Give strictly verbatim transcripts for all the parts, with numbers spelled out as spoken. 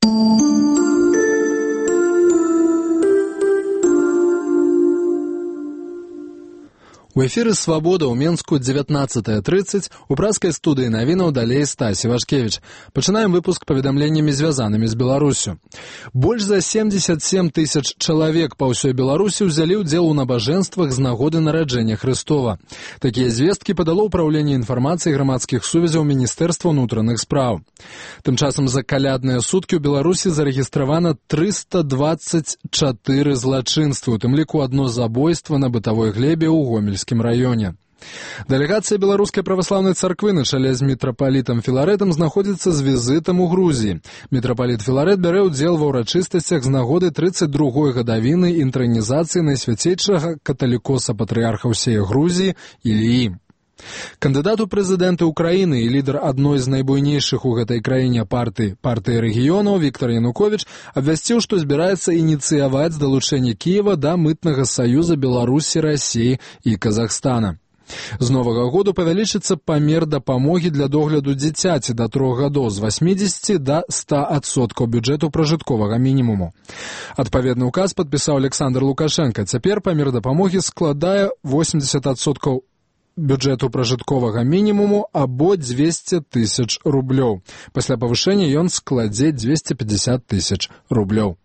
У эфіры «Свабода» ў Менску дзевятнаццатая трыццаць, у праскай студыі навінаў далей Стась Івашкевіч. Пачынаем выпуск паведамленнямі, звязанымі з Беларусю. Больш за семдзесят сем тысяч чалавек па ўсёй Беларусі ўзялі ўдзел у набажэнствах з нагоды нараджэння Хрыстова. Такія звесткі падало ўпраўленне інфармацыі грамадскіх сувязяў Міністэрства ўнутраных спраў. Тым часам за калядныя суткі ў Беларусі зарэгістравана трыста дваццаць чатыры злачынствы, у тым ліку адно забойства на бытавой глебе ў Гомельскім раёне. Дэлегацыя Беларускай праваслаўнай царквы на чале з мітрапалітам Філарэтам знаходзіцца з візітам у Грузіі. Мітрапаліт Філарэт бярэ ўдзел ва ўрачыстасцях з нагоды трыццаць другой гадавіны інтранізацыі найсвяцейшага каталікоса патрыарха ўсей Грузіі Іліі. Кандыдат у прэзідэнты ўкраіны і лідар адной з найбуйнейшых у гэтай краіне партый, партыі рэгіёнаў Віктор Януковіч абвясціў, што збіраецца ініцыяваць далучэнне Кіева да мытнага саюза Беларусі, Расіі і Казахстана. З новага году павялічыцца памер дапамогі для догляду дзіцяці да трох гадоў з васьмідзесяці да ста адсоткаў бюджэту пражытковага мінімуму. Адпаведны ўказ падпісаў Александр Лукашенко. Цяпер памер дапамогі складае восемьдесят адсоткаў бюджэту пражытковага мінімуму або дзвесце тысяч рублёў. Пасля павышэння ён складзе дзвесце пятьдесят тысяч рублёў.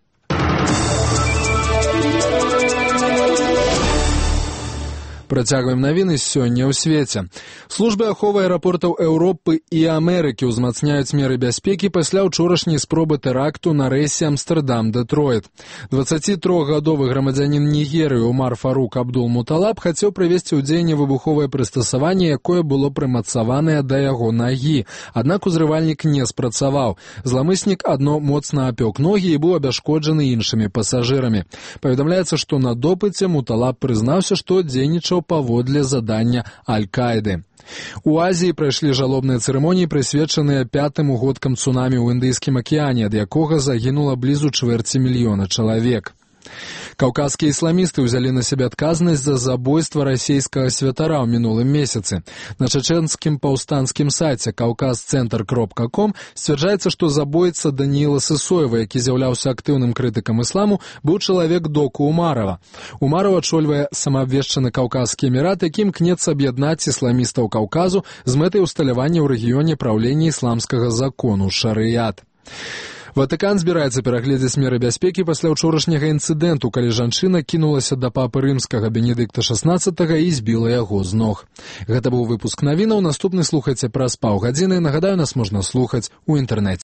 Працягваем навіны сёння ў свеце. Службы аховы аэрапортаў Еўропы і Амерыкі ўзмацняюць меры бяспекі пасля ўчорашняй спробы тэракту на рэйсе Амстэрдам-Дэтройт. дваццацітрохгадовы грамадзянін Нігерыі Умар Фарук Абдул-Муталаб хацеў прывесці ў дзеянне выбуховае прыстасаванне, якое было прымацаванае да яго нагі. Аднак узрывальнік не спрацаваў. Зламыснік адно моцна апёк ногі і быў абяшкоджаны іншымі пасажырамі. Паведамляецца, што на допыце Муталаб прызнаўся, што дзейнічаў паводле задання Аль-Каіды. У Азіі прайшлі жалобныя цырымоніі, прысвечаныя пятым угодкам цунамі ў Індыйскім акіяне, ад якога загінула блізу чвэрці мільёна чалавек. Каўказскія ісламісты ўзялі на сябе адказнасць за забойства расійскага святара ў мінулым месяцы. На чачэнскім паўстанцкім сайце каўказцэнтр кропка ком сцвярджаецца, што забойца Данііла Сысоева, які з'яўляўся актыўным крытыкам ісламу, быў чалавек доку Умарова. Умаров ачольвае самаабвешчаны Каўказскі эмірат, які імкнецца аб'яднаць ісламістаў Каўказу з мэтай усталявання ў рэгіёне праўлення ісламскага закону шарыят. Ватыкан збіраецца перагледзець меры бяспекі пасля ўчорашняга інцыдэнту, калі жанчына кінулася да папы рымскага Бенедыкта шаснаццатага і збіла яго з ног. Гэта быў выпуск навінаў. Наступны слухайце праз паўгадзіны. Нагадаю, нас можна слухаць у інтэрнэце.